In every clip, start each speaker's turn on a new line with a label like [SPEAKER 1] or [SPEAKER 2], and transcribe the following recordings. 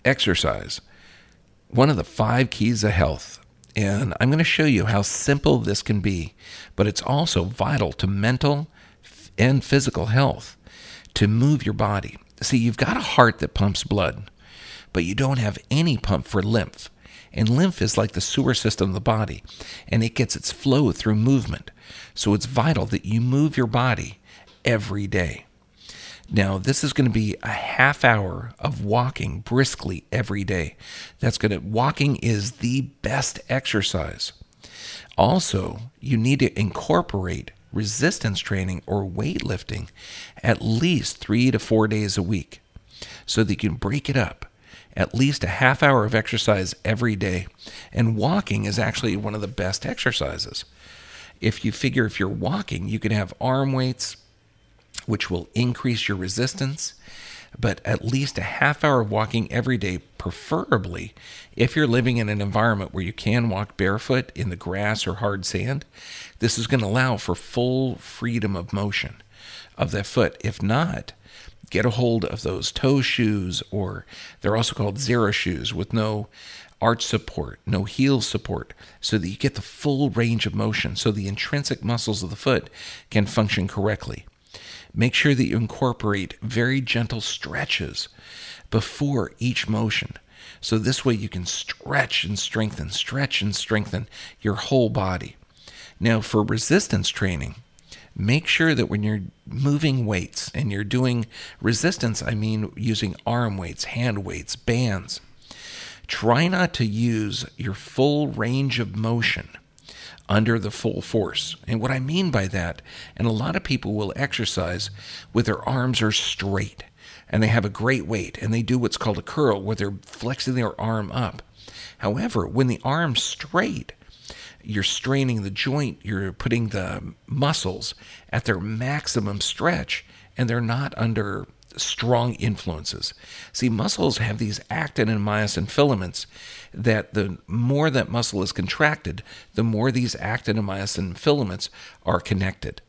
[SPEAKER 1] exercise, one of the 5 keys of health. And I'm going to show you how simple this can be, but it's also vital to mental and physical health to move your body. See, you've got a heart that pumps blood, but you don't have any pump for lymph. And lymph is like the sewer system of the body, and it gets its flow through movement. So it's vital that you move your body every day. Now, this is going to be a half hour of walking briskly every day. Walking is the best exercise. Also, you need to incorporate resistance training or weightlifting at least 3 to 4 days a week so that you can break it up. At least a half hour of exercise every day. And walking is actually one of the best exercises. If you're walking, you can have arm weights, which will increase your resistance, but at least a half hour of walking every day, preferably if you're living in an environment where you can walk barefoot in the grass or hard sand. This is going to allow for full freedom of motion of that foot. If not, get a hold of those toe shoes, or they're also called Xero shoes with no arch support, no heel support, so that you get the full range of motion, so the intrinsic muscles of the foot can function correctly. Make sure that you incorporate very gentle stretches before each motion. So this way you can stretch and strengthen your whole body. Now, for resistance training, make sure that when you're moving weights and you're doing resistance, I mean using arm weights, hand weights, bands, try not to use your full range of motion under the full force. And what I mean by that, and a lot of people will exercise with their arms are straight and they have a great weight and they do what's called a curl where they're flexing their arm up. However, when the arm's straight, you're straining the joint, you're putting the muscles at their maximum stretch, and they're not under strong influences. See, muscles have these actin and myosin filaments that the more that muscle is contracted, the more these actin and myosin filaments are connected.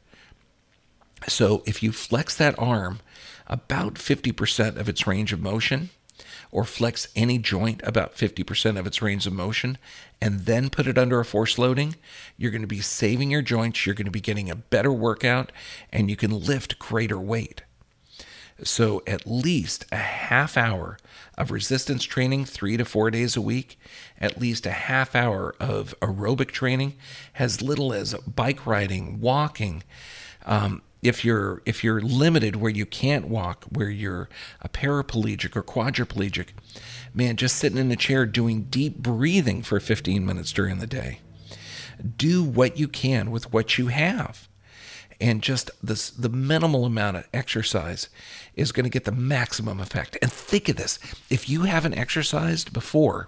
[SPEAKER 1] So if you flex that arm about 50% of its range of motion, or flex any joint about 50% of its range of motion, and then put it under a force loading, you're going to be saving your joints, you're going to be getting a better workout, and you can lift greater weight. So at least a half hour of resistance training 3 to 4 days a week, at least a half hour of aerobic training, as little as bike riding, walking. If you're limited where you can't walk, where you're a paraplegic or quadriplegic, man, just sitting in a chair doing deep breathing for 15 minutes during the day. Do what you can with what you have. And just the minimal amount of exercise is going to get the maximum effect. And think of this. If you haven't exercised before,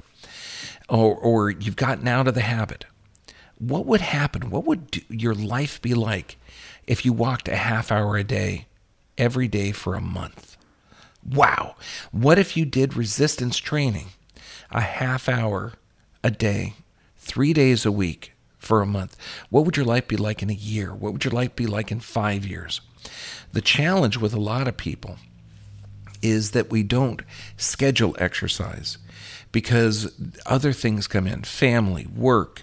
[SPEAKER 1] or you've gotten out of the habit, what would happen? What would your life be like if you walked a half hour a day, every day for a month? Wow. What if you did resistance training a half hour a day, 3 days a week for a month? What would your life be like in a year? What would your life be like in 5 years? The challenge with a lot of people is that we don't schedule exercise because other things come in, family, work,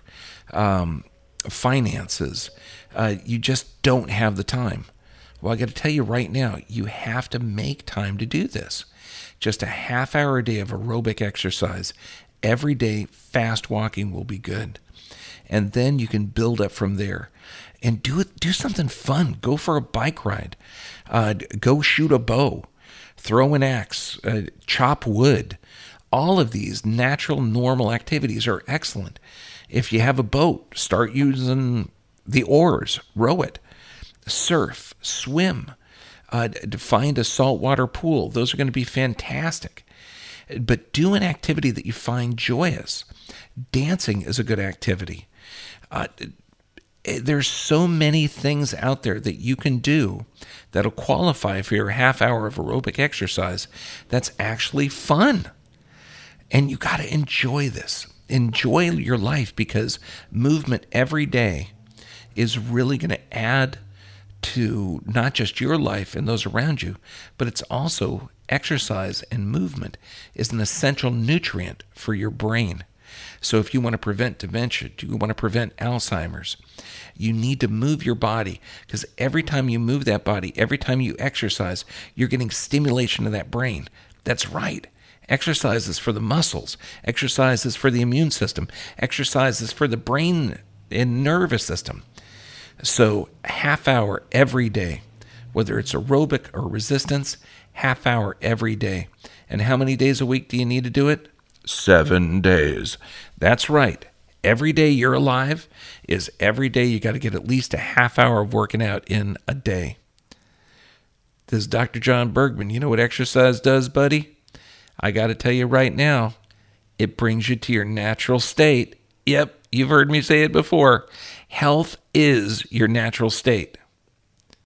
[SPEAKER 1] finances. You just don't have the time. Well, I got to tell you right now, you have to make time to do this. Just a half hour a day of aerobic exercise every day, fast walking will be good. And then you can build up from there. And do something fun. Go for a bike ride. Go shoot a bow. Throw an axe. Chop wood. All of these natural, normal activities are excellent. If you have a boat, start using the oars. Row it. Surf. Swim. Find a saltwater pool. Those are going to be fantastic. But do an activity that you find joyous. Dancing is a good activity. There's so many things out there that you can do that'll qualify for your half hour of aerobic exercise that's actually fun. And you got to enjoy this. Enjoy your life, because movement every day is really going to add to not just your life and those around you, but it's also exercise and movement is an essential nutrient for your brain. So if you want to prevent dementia, you want to prevent Alzheimer's, you need to move your body, because every time you move that body, every time you exercise, you're getting stimulation of that brain. That's right. Exercise is for the muscles. Exercise is for the immune system. Exercise is for the brain and nervous system. So half hour every day, whether it's aerobic or resistance, half hour every day. And how many days a week do you need to do it? 7 days. That's right. Every day you're alive is every day you got to get at least a half hour of working out in a day. This is Dr. John Bergman. You know what exercise does, buddy? I got to tell you right now, it brings you to your natural state. Yep, you've heard me say it before. Health is your natural state.